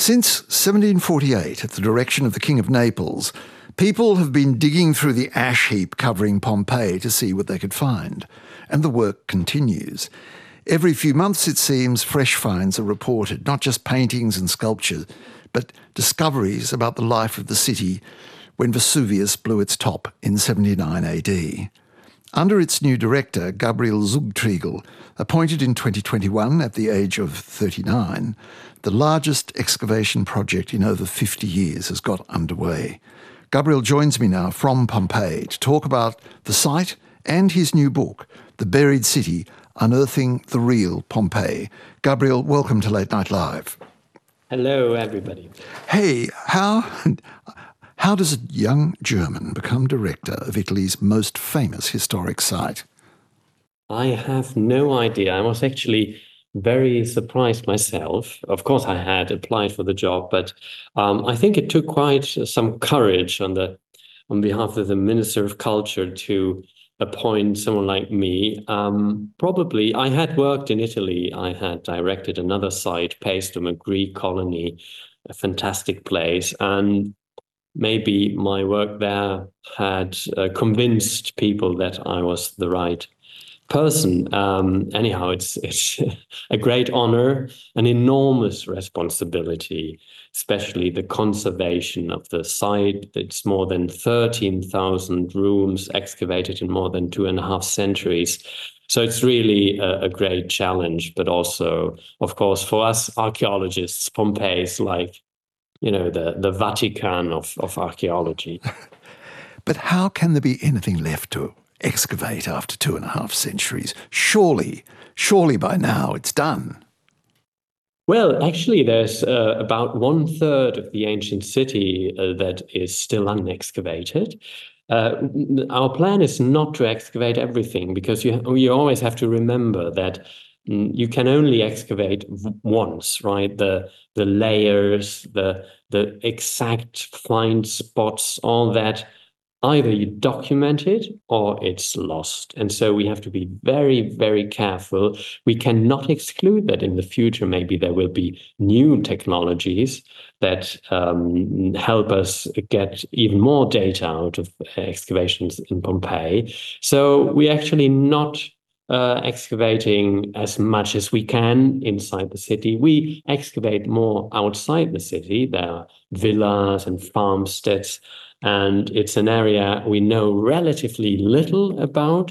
Since 1748, at the direction of the King of Naples, people have been digging through the ash heap covering Pompeii to see what they could find. And the work continues. Every few months, it seems, fresh finds are reported, not just paintings and sculpture, but discoveries about the life of the city when Vesuvius blew its top in 79 AD. Under its new director, Gabriel Zuchtriegel, appointed in 2021 at the age of 39, the largest excavation project in over 50 years has got underway. Gabriel joins me now from Pompeii to talk about the site and his new book, The Buried City, Unearthing the Real Pompeii. Gabriel, welcome to Late Night Live. Hello, everybody. Hey, how does a young German become director of Italy's most famous historic site? I have no idea. I was actually very surprised myself. Of course, I had applied for the job, but I think it took quite some courage on behalf of the Minister of Culture to appoint someone like me. Probably, I had worked in Italy. I had directed another site, Paestum, a Greek colony, a fantastic place, and maybe my work there had convinced people that I was the right person. Anyhow, it's a great honor, an enormous responsibility, especially the conservation of the site. It's more than 13,000 rooms excavated in more than 2.5 centuries. So it's really a great challenge, but also, of course, for us archaeologists, Pompeii is like, the Vatican of archaeology. But how can there be anything left to excavate after 2.5 centuries? Surely by now it's done. Well, actually, there's about 1/3 of the ancient city that is still unexcavated. Our plan is not to excavate everything, because you always have to remember that you can only excavate once, right? The layers, the exact find spots, all that, either you document it or it's lost. And so we have to be very, very careful. We cannot exclude that in the future maybe there will be new technologies that help us get even more data out of excavations in Pompeii. So we're actually not excavating as much as we can inside the city. We excavate more outside the city. There are villas and farmsteads, and it's an area we know relatively little about.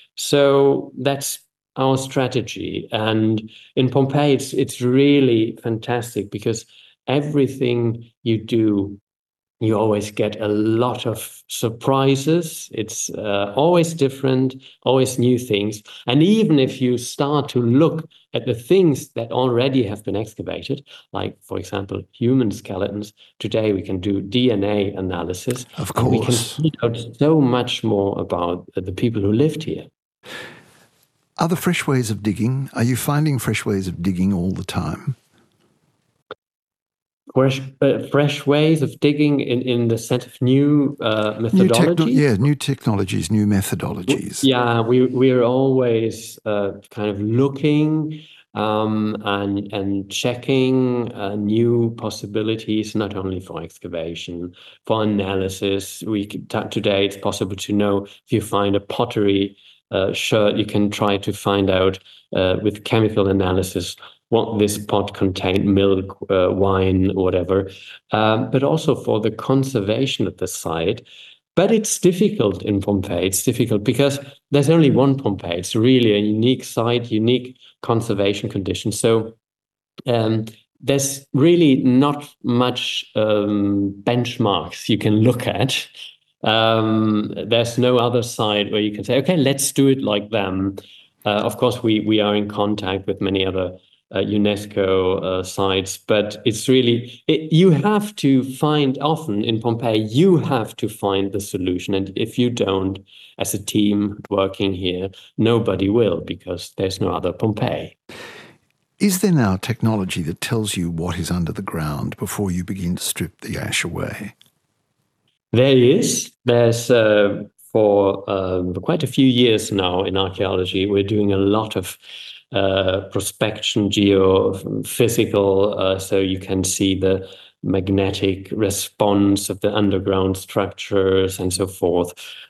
So that's our strategy. And in Pompeii, it's really fantastic, because everything you do, you always get a lot of surprises. It's always different, always new things. And even if you start to look at the things that already have been excavated, like, for example, human skeletons, today we can do DNA analysis. Of course. And we can find out so much more about the people who lived here. Are there fresh ways of digging? Are you finding fresh ways of digging all the time? Fresh ways of digging in the sense of new methodologies? New technologies, new methodologies. Yeah, we're always kind of looking and checking new possibilities, not only for excavation, for analysis. Today it's possible to know if you find a pottery shirt, you can try to find out with chemical analysis what this pot contained, milk, wine, whatever, but also for the conservation of the site. But it's difficult in Pompeii. It's difficult because there's only one Pompeii. It's really a unique site, unique conservation conditions. So there's really not much benchmarks you can look at. There's no other site where you can say, okay, let's do it like them. Of course, we are in contact with many other UNESCO sites, but it's really, you have to find, often in Pompeii, you have to find the solution. And if you don't, as a team working here, nobody will, because there's no other Pompeii. Is there now technology that tells you what is under the ground before you begin to strip the ash away? There is. There's, for quite a few years now in archaeology, we're doing a lot of prospection, geophysical, so you can see the magnetic response of the underground structures and so forth.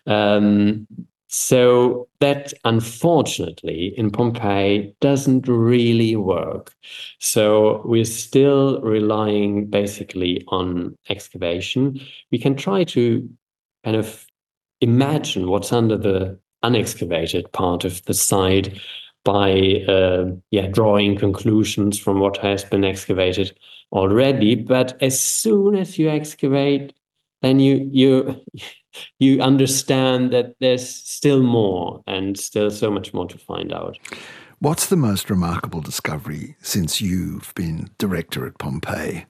So that, unfortunately, in Pompeii doesn't really work. So we're still relying basically on excavation. We can try to kind of imagine what's under the unexcavated part of the site by drawing conclusions from what has been excavated already. But as soon as you excavate, then you understand that there's still more and still so much more to find out. What's the most remarkable discovery since you've been director at Pompeii?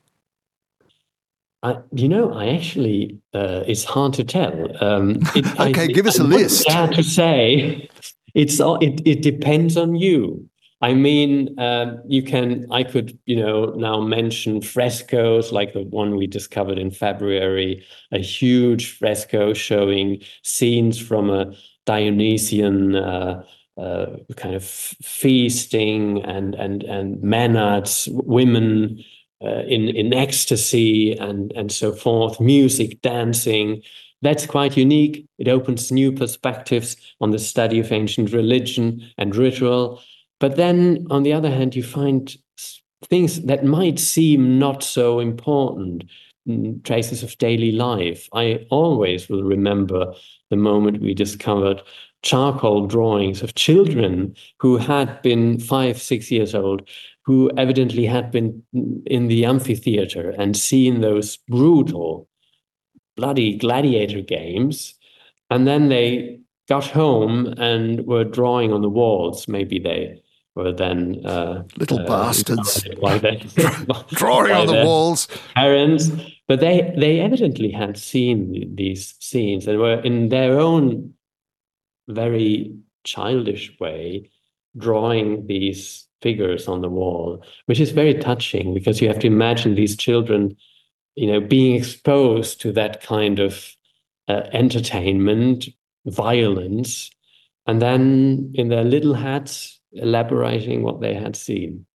I actually, it's hard to tell. Okay, give us a list. I have to say, it depends on you. I mean, I could, now mention frescoes like the one we discovered in February, a huge fresco showing scenes from a Dionysian kind of feasting and maenads, women in ecstasy and so forth, music, dancing. That's quite unique. It opens new perspectives on the study of ancient religion and ritual. But then, on the other hand, you find things that might seem not so important, traces of daily life. I always will remember the moment we discovered charcoal drawings of children who had been 5, 6 years old, who evidently had been in the amphitheater and seen those brutal, bloody gladiator games. And then they got home and were drawing on the walls. Maybe they were then little bastards drawing on the walls. Parents, but they evidently had seen these scenes and were in their own very childish way drawing these figures on the wall, which is very touching because you have to imagine these children, being exposed to that kind of entertainment, violence, and then in their little hats elaborating what they had seen.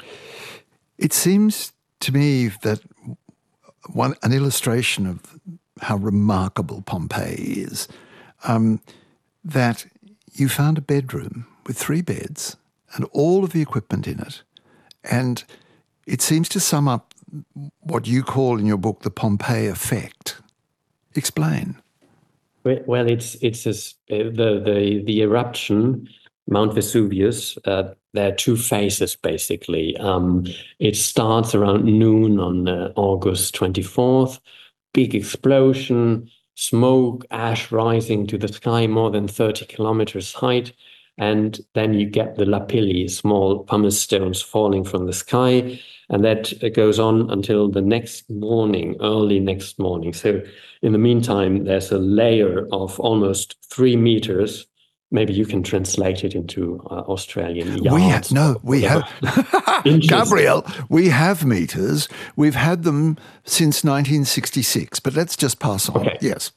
It seems to me that an illustration of how remarkable Pompeii is, that you found a bedroom with 3 beds and all of the equipment in it. And it seems to sum up what you call in your book the Pompeii effect. Explain. Well, it's the eruption, Mount Vesuvius. There are 2 phases, basically. It starts around noon on August 24th. Big explosion, smoke, ash rising to the sky, more than 30 kilometers height. And then you get the lapilli, small pumice stones falling from the sky. And that goes on until the next morning, early next morning. So in the meantime, there's a layer of almost 3 meters. Maybe you can translate it into Australian yards. We have. Gabriel, we have meters. We've had them since 1966, but let's just pass on. Okay. Yes.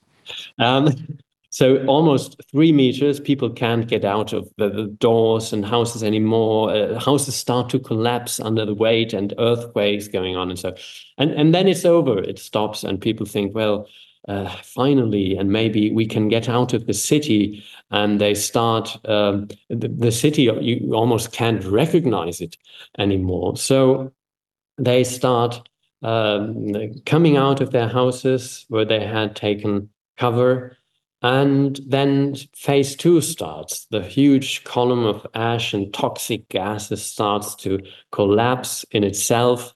So almost 3 meters, people can't get out of the doors and houses anymore. Houses start to collapse under the weight and earthquakes going on. And then it's over, it stops and people think, well, finally, and maybe we can get out of the city. And they start, the city, you almost can't recognize it anymore. So they start coming out of their houses where they had taken cover. And then phase 2 starts. The huge column of ash and toxic gases starts to collapse in itself.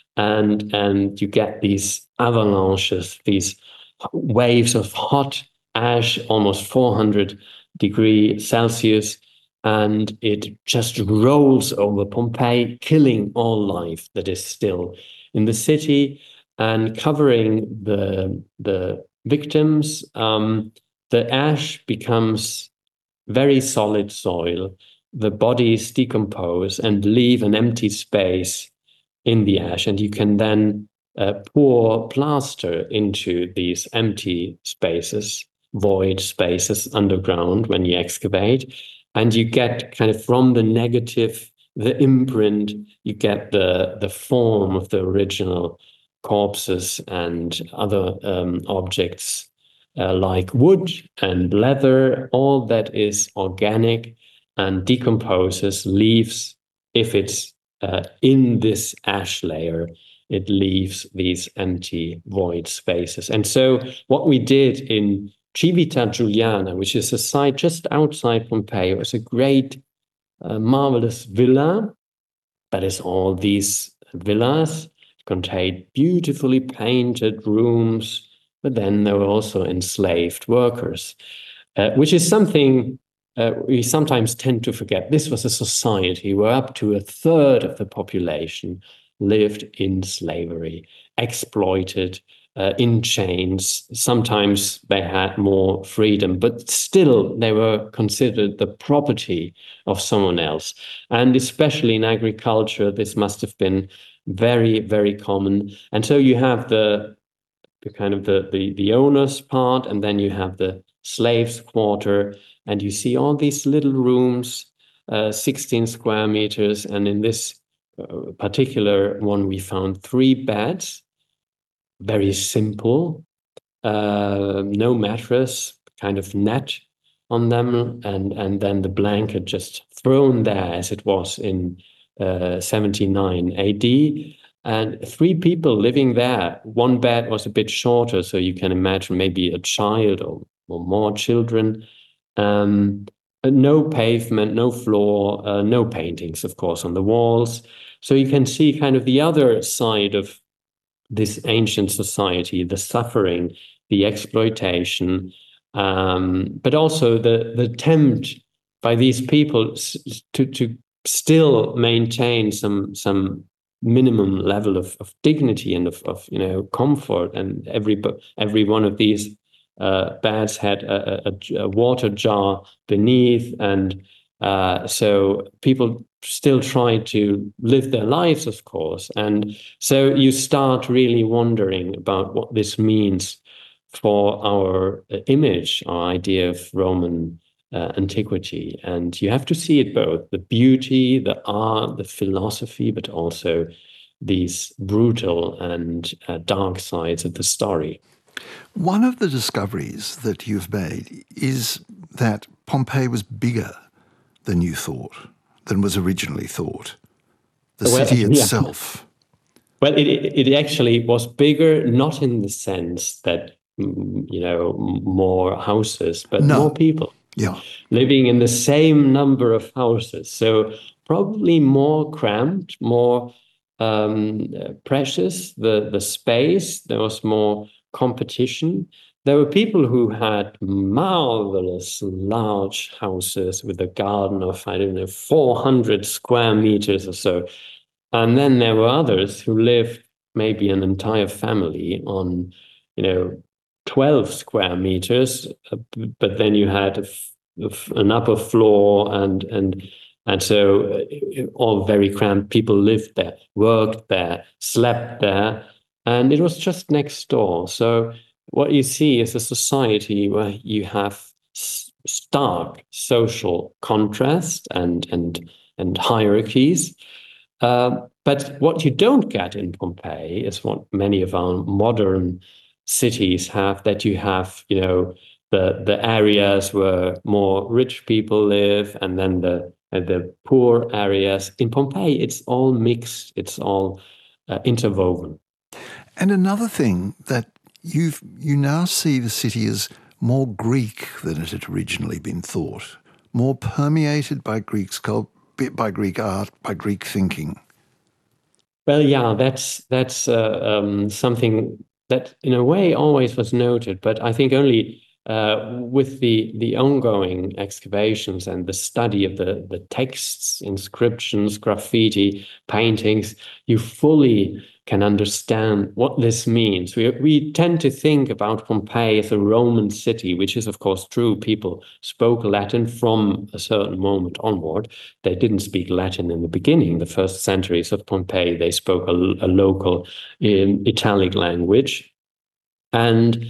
And you get these avalanches, these waves of hot ash, almost 400 degrees Celsius. And it just rolls over Pompeii, killing all life that is still in the city and covering the victims. The ash becomes very solid soil. The bodies decompose and leave an empty space in the ash. And you can then pour plaster into these empty spaces, void spaces underground when you excavate. And you get kind of from the negative the imprint, you get the form of the original corpses and other objects like wood and leather, all that is organic and decomposes, leaves, if it's in this ash layer, it leaves these empty void spaces. And so what we did in Civita Giuliana, which is a site just outside Pompeii, it was a great, marvelous villa, but it's all these villas contained beautifully painted rooms, but then there were also enslaved workers, which is something we sometimes tend to forget. This was a society where up to a third of the population lived in slavery, exploited, in chains. Sometimes they had more freedom, but still they were considered the property of someone else. And especially in agriculture, this must have been very, very common. And so you have the kind of the owner's part, and then you have the slaves' quarter, and you see all these little rooms, 16 square meters. And in this particular one, we found 3 beds, very simple, no mattress, kind of net on them, and then the blanket just thrown there as it was in 79 AD. And 3 people living there. 1 bed was a bit shorter, so you can imagine maybe a child or more children. No pavement, no floor, no paintings, of course, on the walls. So you can see kind of the other side of this ancient society, the suffering, the exploitation, but also the attempt by these people to still maintain some minimum level of dignity and of comfort. And every one of these beds had a water jar beneath, and so people still try to live their lives, of course. And so you start really wondering about what this means for our image, our idea of Roman antiquity. And you have to see it both, the beauty, the art, the philosophy, but also these brutal and dark sides of the story. One of the discoveries that you've made is that Pompeii was bigger than you thought, than was originally thought. The city itself. Well, it actually was bigger, not in the sense that, more houses, but more people. Yeah. Living in the same number of houses. So probably more cramped, more precious, the space. There was more competition. There were people who had marvelous large houses with a garden of, 400 square meters or so. And then there were others who lived, maybe an entire family, on, 12 square meters. But then you had an upper floor, and so all very cramped. People lived there, worked there, slept there, and it was just next door. So what you see is a society where you have stark social contrast and hierarchies. But what you don't get in Pompeii is what many of our modern cities have, that you have, the areas where more rich people live, and then the poor areas. In Pompeii, it's all mixed, it's all interwoven. And another thing, that you now see the city as more Greek than it had originally been thought, more permeated by Greek culture, by Greek art, by Greek thinking. Well, yeah, that's something that in a way always was noted, but I think only with the ongoing excavations and the study of the texts, inscriptions, graffiti, paintings, you fully can understand what this means. We tend to think about Pompeii as a Roman city, which is of course true. People spoke Latin from a certain moment onward. They didn't speak Latin in the beginning. The first centuries of Pompeii, they spoke a local Italic language. And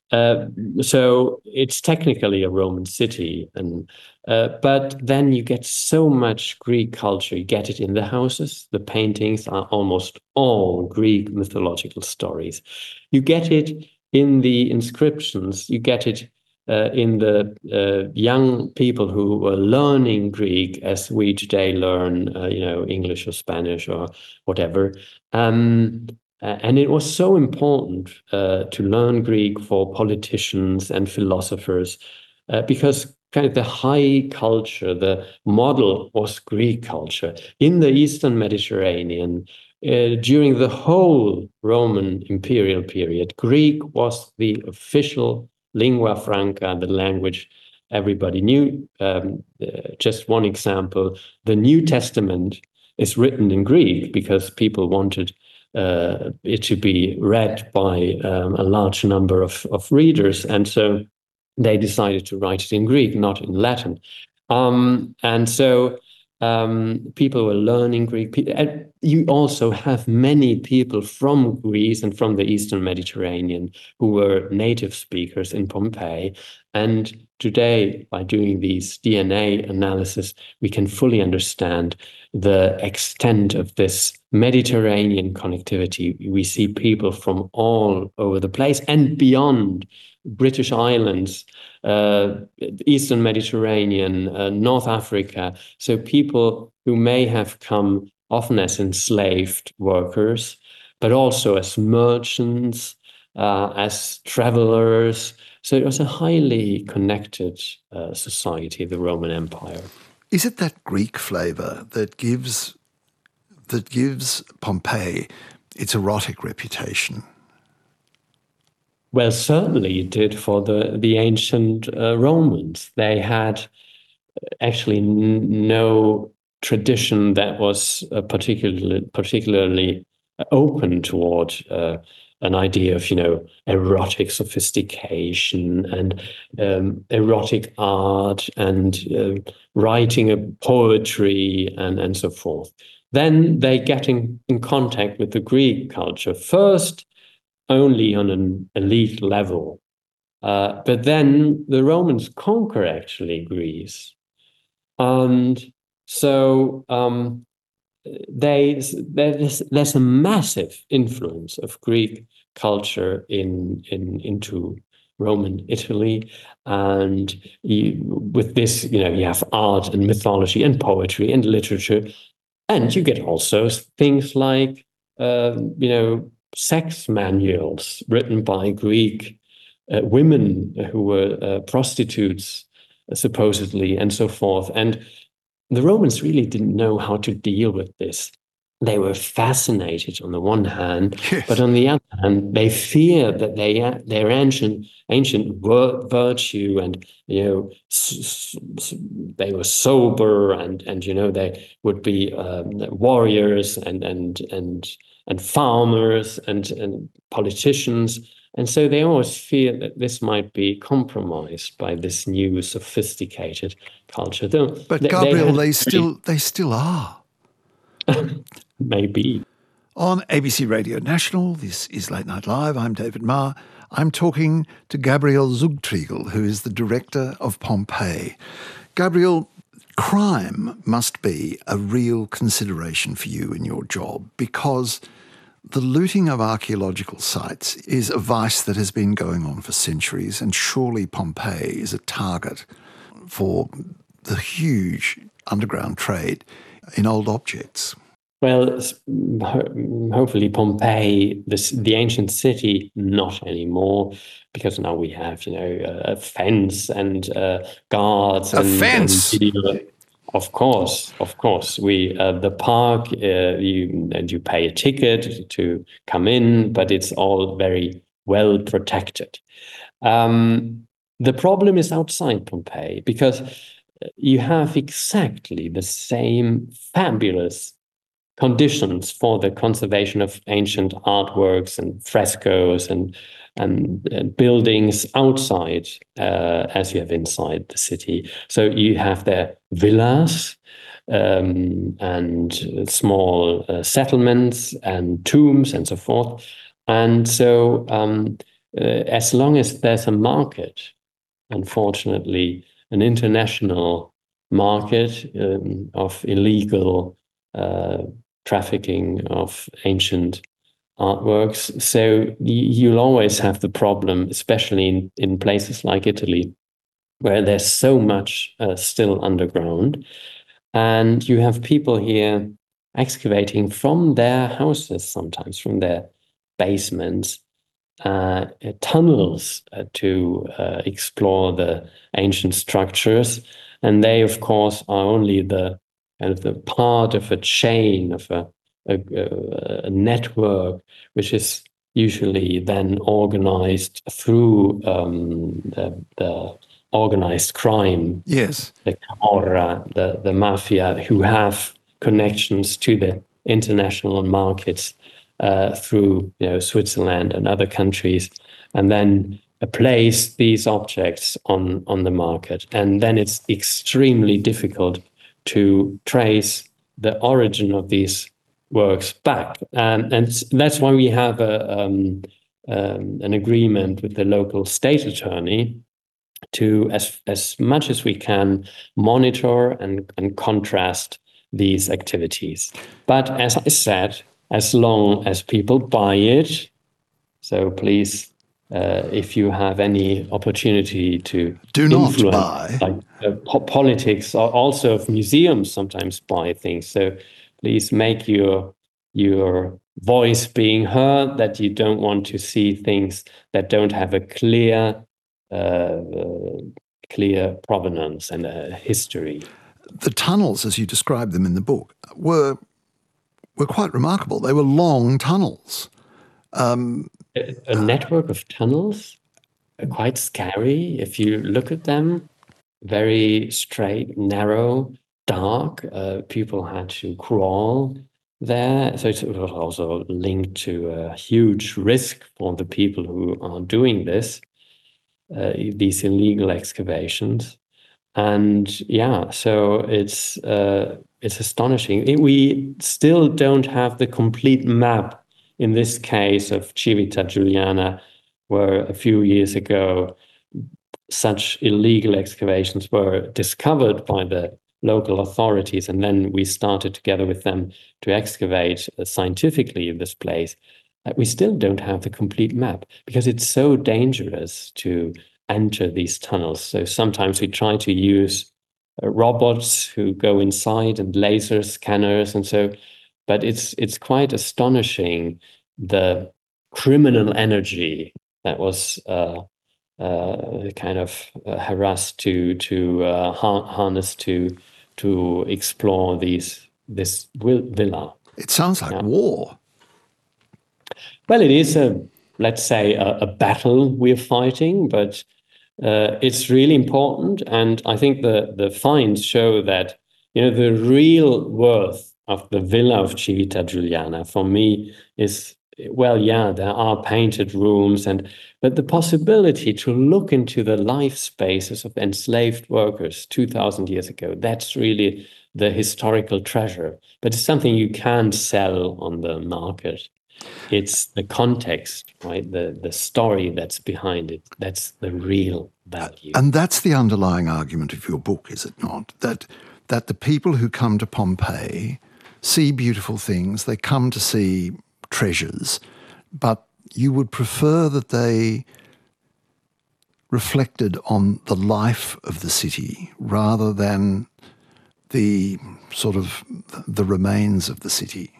Uh, so it's technically a Roman city, and but then you get so much Greek culture. You get it in the houses. The paintings are almost all Greek mythological stories. You get it in the inscriptions. You get it in the young people who were learning Greek, as we today learn, English or Spanish or whatever. And it was so important to learn Greek for politicians and philosophers because kind of the high culture, the model was Greek culture. In the Eastern Mediterranean, during the whole Roman imperial period, Greek was the official lingua franca, the language everybody knew. Just one example, the New Testament is written in Greek because people wanted it to be read by a large number of readers. And so they decided to write it in Greek, not in Latin. And so people were learning Greek. And you also have many people from Greece and from the Eastern Mediterranean who were native speakers in Pompeii. And today, by doing these DNA analysis, we can fully understand the extent of this Mediterranean connectivity. We see people from all over the place and beyond British Islands, Eastern Mediterranean, North Africa. So people who may have come often as enslaved workers, but also as merchants, as travelers. So it was a highly connected society, the Roman Empire. Is it that Greek flavour that gives Pompeii its erotic reputation? Well, certainly it did for the ancient Romans. They had actually no tradition that was particularly open toward an idea of, erotic sophistication and erotic art and writing a poetry and so forth. Then they get in contact with the Greek culture, first only on an elite level. But then the Romans conquer actually Greece. And so there's a massive influence of Greek culture into Roman Italy, and with this, you have art and mythology and poetry and literature, and you get also things like sex manuals written by Greek women who were prostitutes, supposedly, and so forth. And the Romans really didn't know how to deal with this. They were fascinated on the one hand, yes, but on the other hand, they feared that their ancient virtue and they were sober and they would be warriors and farmers and politicians. And so they always fear that this might be compromised by this new sophisticated culture. But Gabriel, they still are. Maybe. On ABC Radio National, this is Late Night Live. I'm David Marr. I'm talking to Gabriel Zugtriegel, who is the director of Pompeii. Gabriel, crime must be a real consideration for you in your job because the looting of archaeological sites is a vice that has been going on for centuries, and surely Pompeii is a target for the huge underground trade in old objects. Well, hopefully Pompeii, the ancient city, not anymore, because now we have, a fence and guards. A fence? Of course. We the park, you pay a ticket to come in, but it's all very well protected. The problem is outside Pompeii because you have exactly the same fabulous conditions for the conservation of ancient artworks and frescoes and buildings outside as you have inside the city. So you have the villas and small settlements and tombs and so forth. And so as long as there's a market, unfortunately, an international market of illegal trafficking of ancient artworks. So you'll always have the problem, especially in places like Italy, where there's so much still underground. And you have people here excavating from their houses, sometimes from their basements, tunnels to explore the ancient structures. And they, of course, are only the kind of the part of a chain of a network, which is usually then organized through the organized crime. Yes. The Camorra, the mafia, who have connections to the international markets through Switzerland and other countries, and then place these objects on the market. And then it's extremely difficult to trace the origin of these works back. And that's why we have an agreement with the local state attorney to, as much as we can, monitor and contrast these activities. But as I said, as long as people buy it, so please, if you have any opportunity to do not buy, like politics, or also of museums sometimes buy things. So please make your voice being heard, that you don't want to see things that don't have a clear provenance and a history. The tunnels, as you described them in the book, were quite remarkable. They were long tunnels. A network of tunnels, quite scary if you look at them. Very straight, narrow, dark. People had to crawl there. So it was also linked to a huge risk for the people who are doing this, these illegal excavations. And yeah, so it's astonishing. We still don't have the complete map in this case of Civita Giuliana, where a few years ago such illegal excavations were discovered by the local authorities, and then we started together with them to excavate scientifically in this place. We still don't have the complete map because it's so dangerous to enter these tunnels. So sometimes we try to use robots who go inside and laser scanners, and so, but it's quite astonishing, the criminal energy that was kind of harassed to harness to explore this villa. It sounds like war. Well, it is let's say a battle we're fighting, but it's really important. And I think the finds show that the real worth of the villa of Civita Giuliana for me is, well, yeah, there are painted rooms, but the possibility to look into the life spaces of enslaved workers 2,000 years ago, that's really the historical treasure. But it's something you can't sell on the market. It's the context, right? The story that's behind it. That's the real value. And that's the underlying argument of your book, is it not? That the people who come to Pompeii see beautiful things, they come to see treasures, but you would prefer that they reflected on the life of the city rather than the sort of the remains of the city.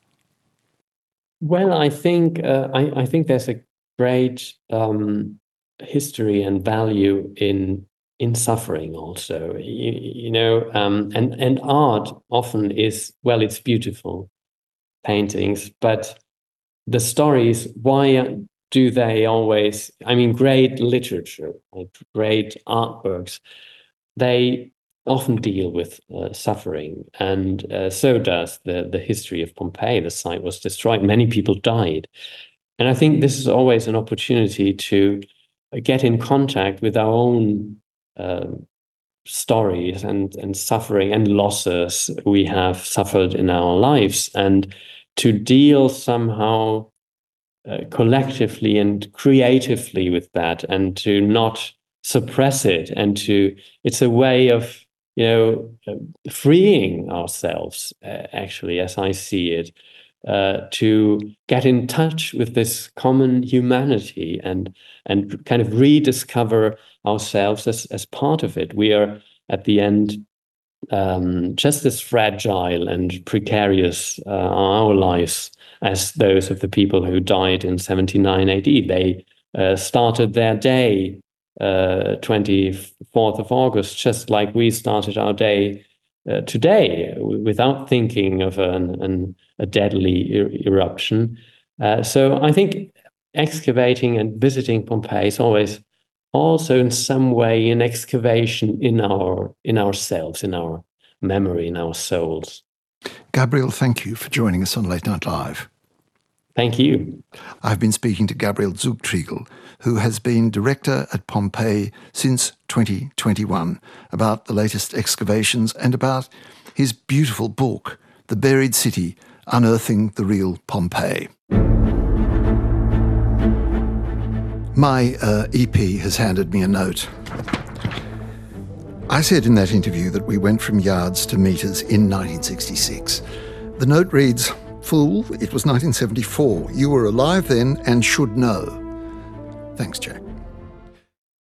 Well, I think there's a great history and value in suffering also, and art often is, well, it's beautiful paintings, but the stories, why do they always, great literature, like great artworks, they often deal with suffering, and so does the history of Pompeii. The site was destroyed, many people died, and I think this is always an opportunity to get in contact with our own stories and suffering and losses we have suffered in our lives, and to deal somehow collectively and creatively with that, and to not suppress it, and it's a way of freeing ourselves, actually, as I see it, to get in touch with this common humanity and kind of rediscover ourselves as part of it. We are at the end just as fragile and precarious our lives as those of the people who died in 79 AD. They started their day 24th of August, just like we started our day today, without thinking of a deadly eruption. So I think excavating and visiting Pompeii is always also in some way an excavation in ourselves, in our memory, in our souls. Gabriel, thank you for joining us on Late Night Live. Thank you. I've been speaking to Gabriel Zugtriegel, who has been director at Pompeii since 2021, about the latest excavations and about his beautiful book, The Buried City, Unearthing the Real Pompeii. My EP has handed me a note. I said in that interview that we went from yards to metres in 1966. The note reads, "Fool, it was 1974. You were alive then and should know." Thanks, Jack.